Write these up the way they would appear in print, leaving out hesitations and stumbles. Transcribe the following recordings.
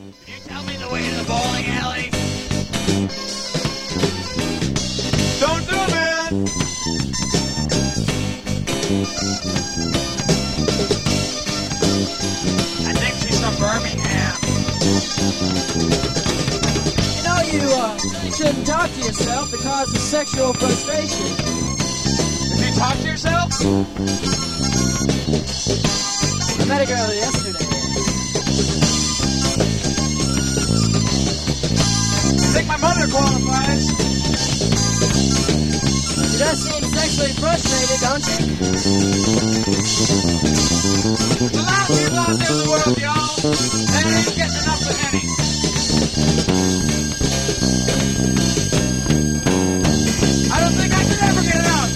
Can you tell me the way to the bowling alley? Don't do it, man! I think she's from Birmingham. You know, you shouldn't talk to yourself. It causes sexual frustration. Did you talk to yourself? I met a girl yesterday. I think my mother qualifies. You does seem sexually frustrated, don't you? There's a lot of people out there in the world, y'all. They ain't getting enough of any. I don't think I could ever get it out.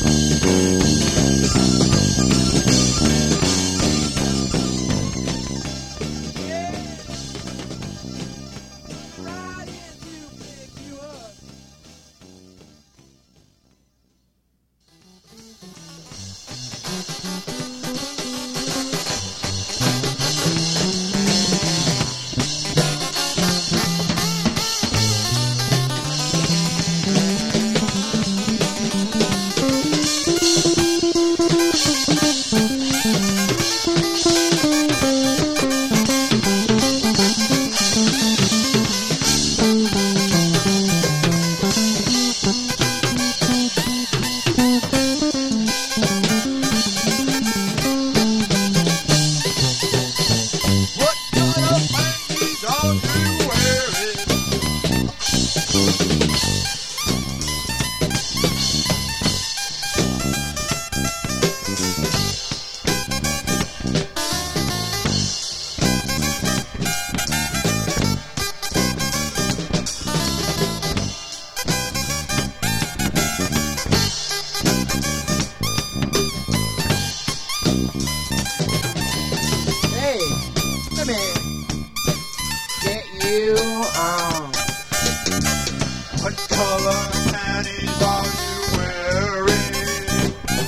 What color panties are you wearing?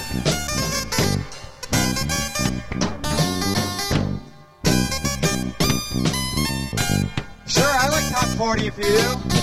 Sure, I like top 40 if you do.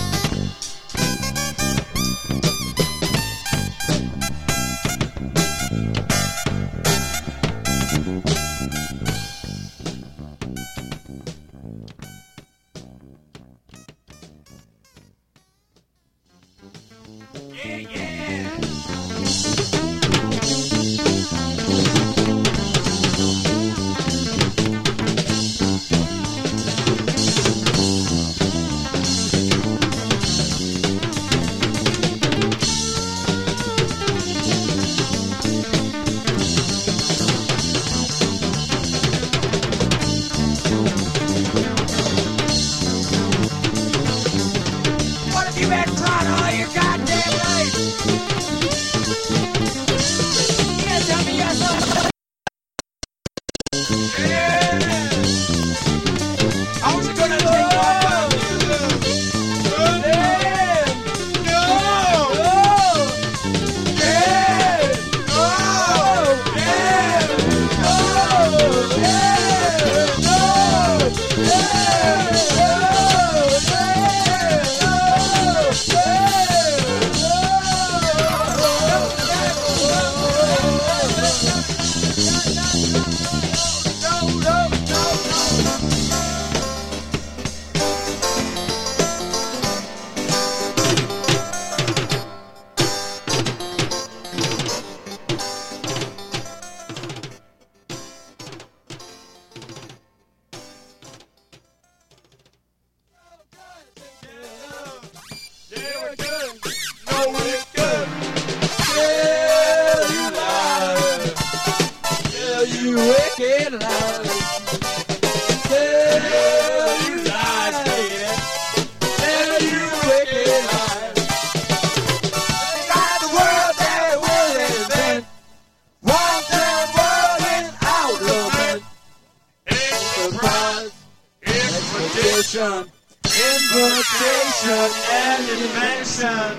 Invitation and invention.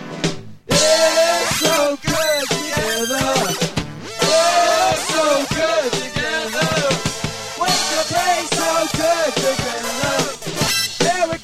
It's so good together. It's so good together. What's the place so good together? There we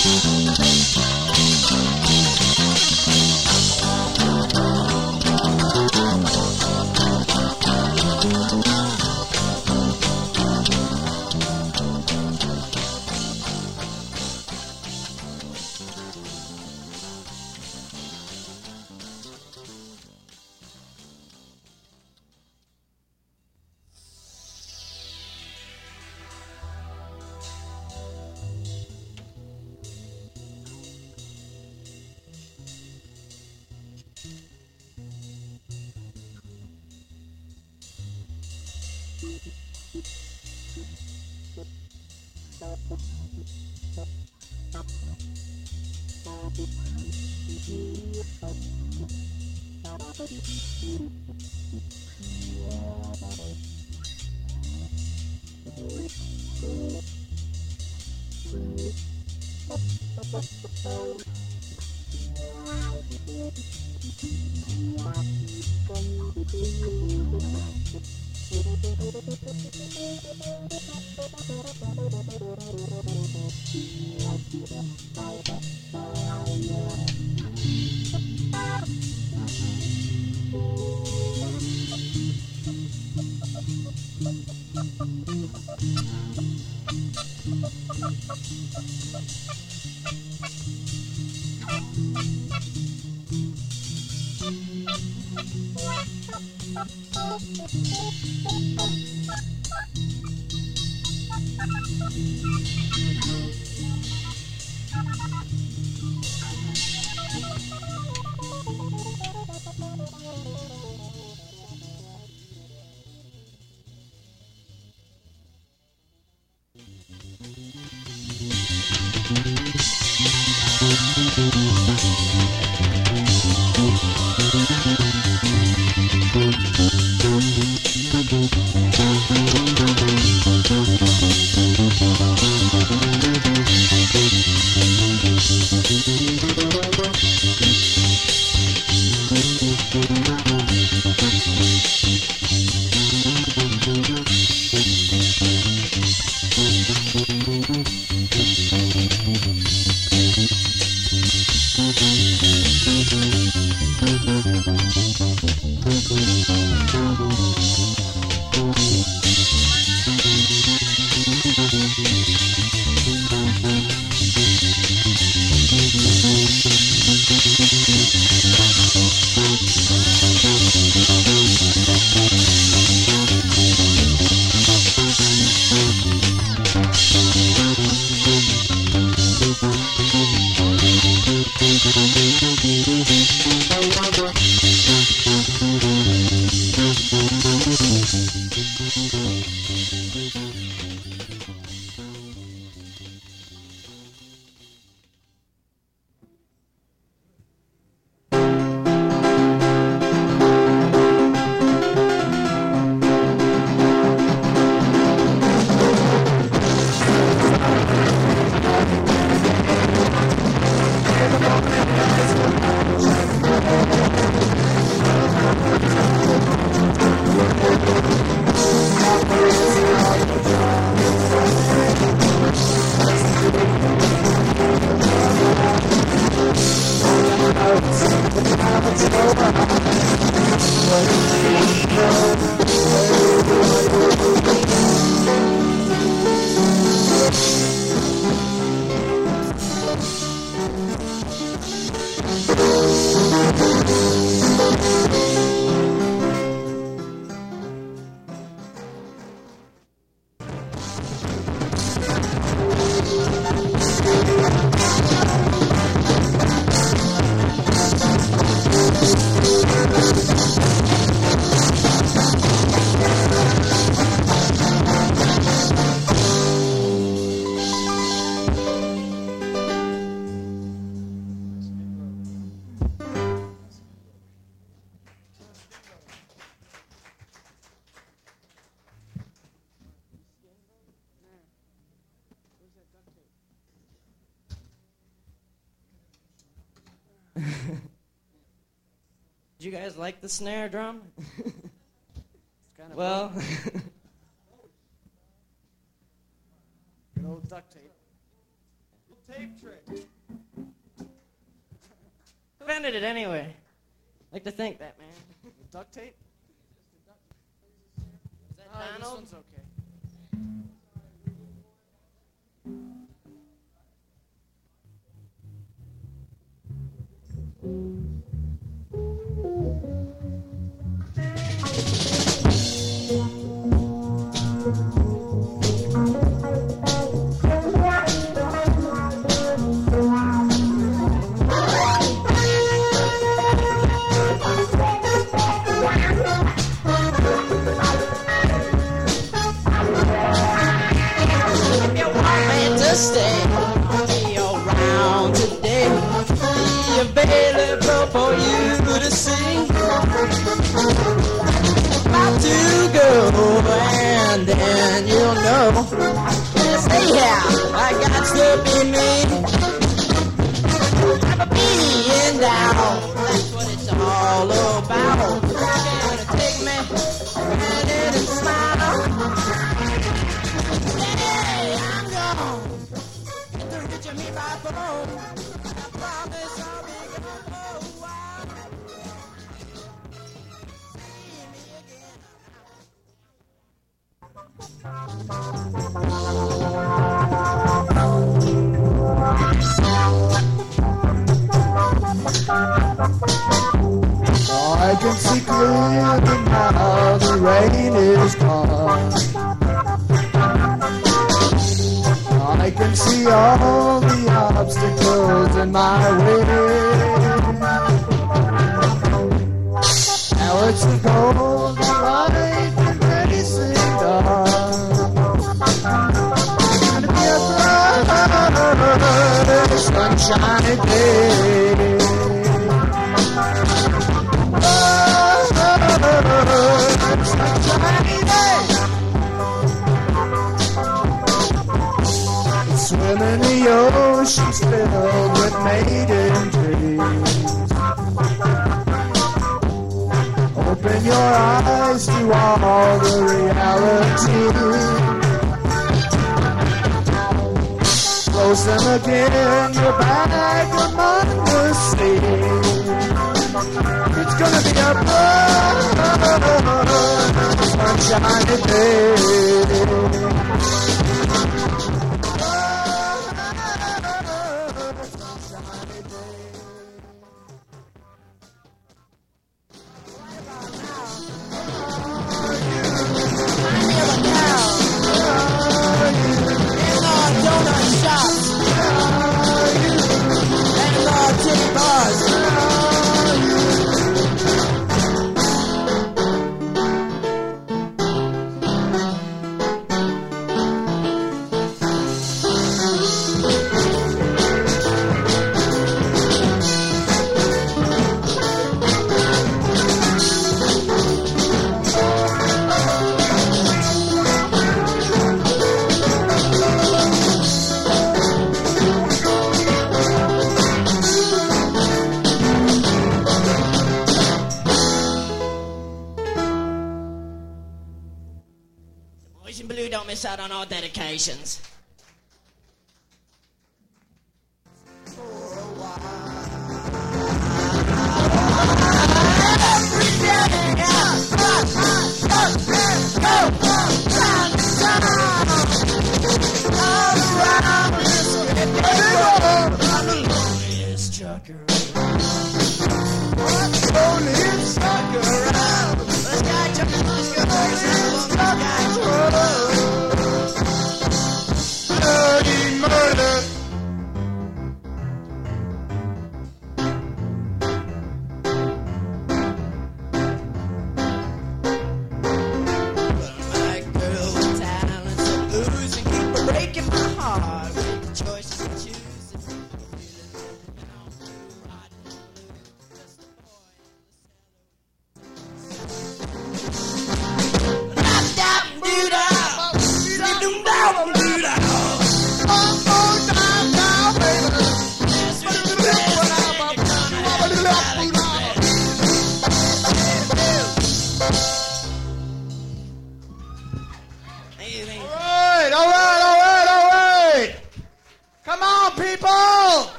Did you guys like the snare drum? Well, Good old duct tape. tape trick. Who invented it anyway? Like to think that, man. Duct tape? Is that This Donald? one's okay. If you want me to stay, be around today. Be available for you to see. About to go, and then you'll know. Stay here, I got to be me. Never being down, that's what it's all about. Gonna take me, and smile. Hey, I'm gone. Get through, get you me by phone. I promise I'll be gone for a while. See me again. I can see clearly now the rain is gone. I can see all the obstacles in my way. Now it's the golden light embracing dawn. Gonna be a bright, sunshiny day. Swim in the oceans filled with maiden dreams. Open your eyes to all the reality. Close them again, you're back among the sea. It's gonna be a bright, sunshiny day. Boys in blue don't miss out on all dedications.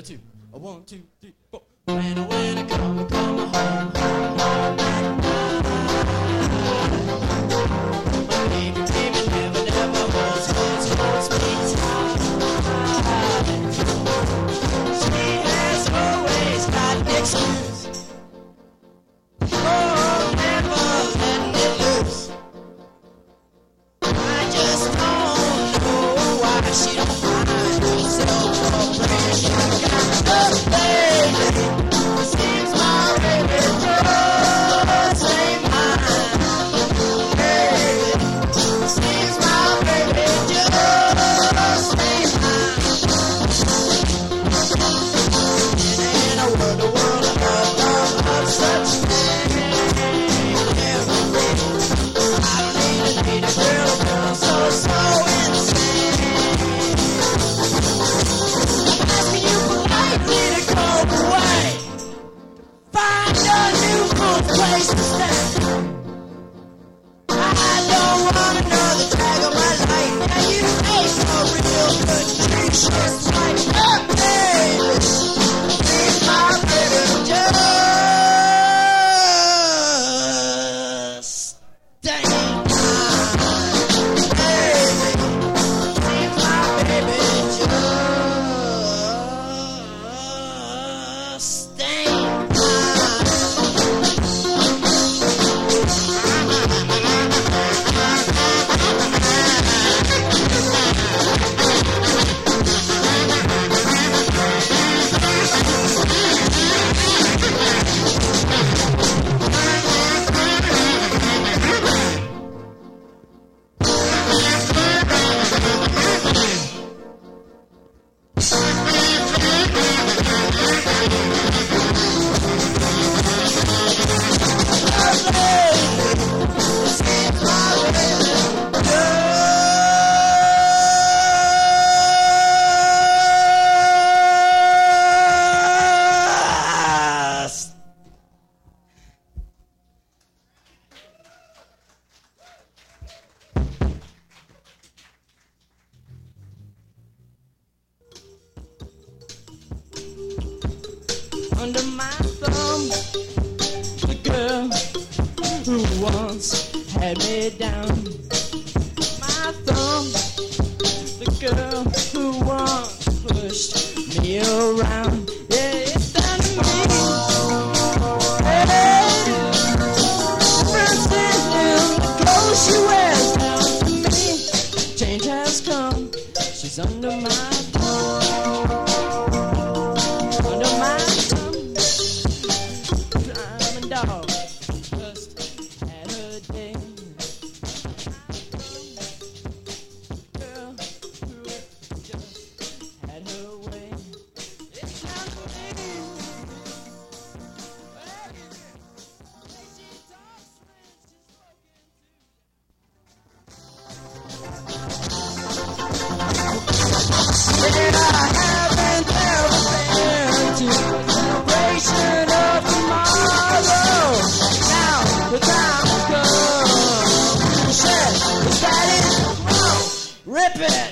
two, a 1, 2, 3, 4. When I come home, home at night. My baby never holds me tight. She has always got an excuse. Oh, never letting it loose. I just don't know why she don't find herself a brand new guy. Oh, baby, seems my baby just ain't mine. Baby, seems my baby just ain't mine. In a world of such things, I don't need a girl so insane. I'm asking you politely to go away. Find a new place to stay. I don't want another drag on my life. Now you ain't no real good treat. Just like a baby. Leave my baby just stay. Under my thumb, the girl who once had me down. My thumb, the girl who once pushed me around. Yeah, it's down to me. Hey, first thing the clothes she wears down to me. Change has come. She's under my thumb. Under my dog just had her day. Girl who just had her way. It's time for me. She talks when she's spoken to. And I haven't ever been to a celebration of tomorrow. Now the time has come. Said, is that it? Oh, rip it.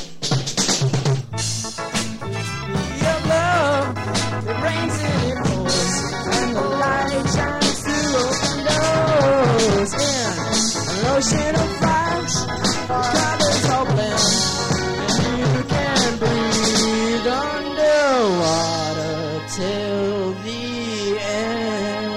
Your love, it rains and it pours, and the light shines through open doors. In an ocean of fires, the colors all blend, and you can breathe underwater till the end.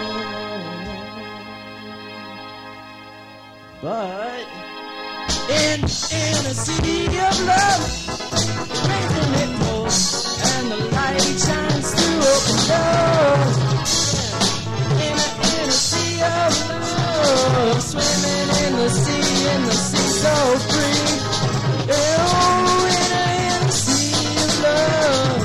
But in a sea of love, it rains and it pours, and the light shines through open doors. In a sea of love, swimming in the sea so free. Oh, in a sea of love.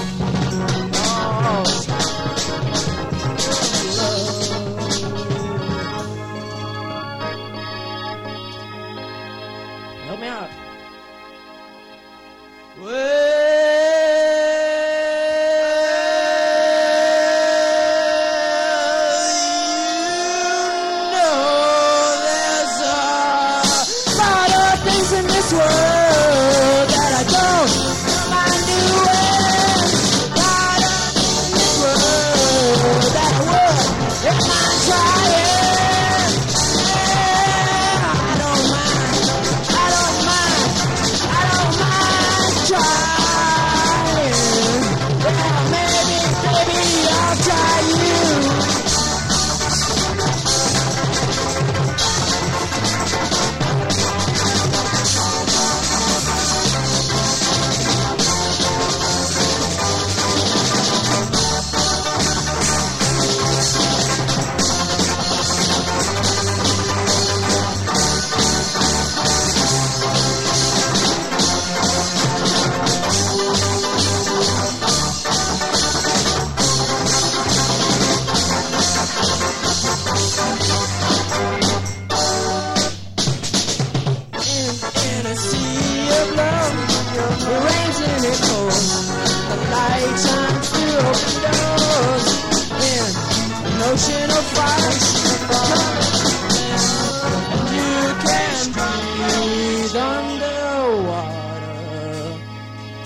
Help me out. There's a lot of things in this world that I don't mind doing.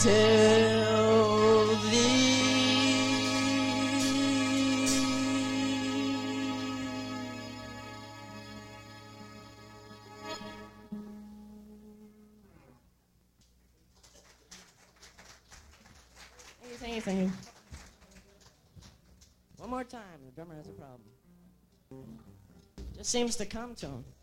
tell thee. Thank you. One more time. The drummer has a problem. Just seems to come to him.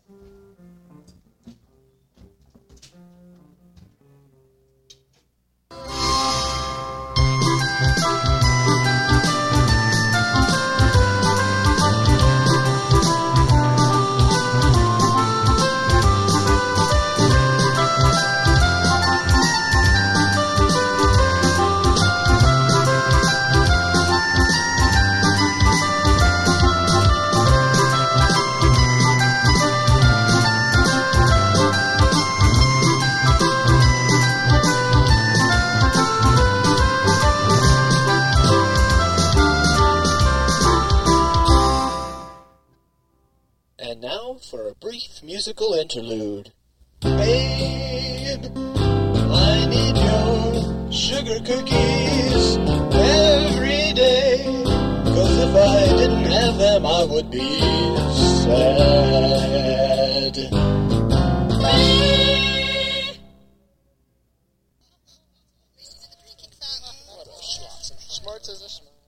And now for a brief musical interlude. Babe, I need your sugar cookies every day, 'cause if I didn't have them I would be sad. What a schloss. Smart as a schmuck.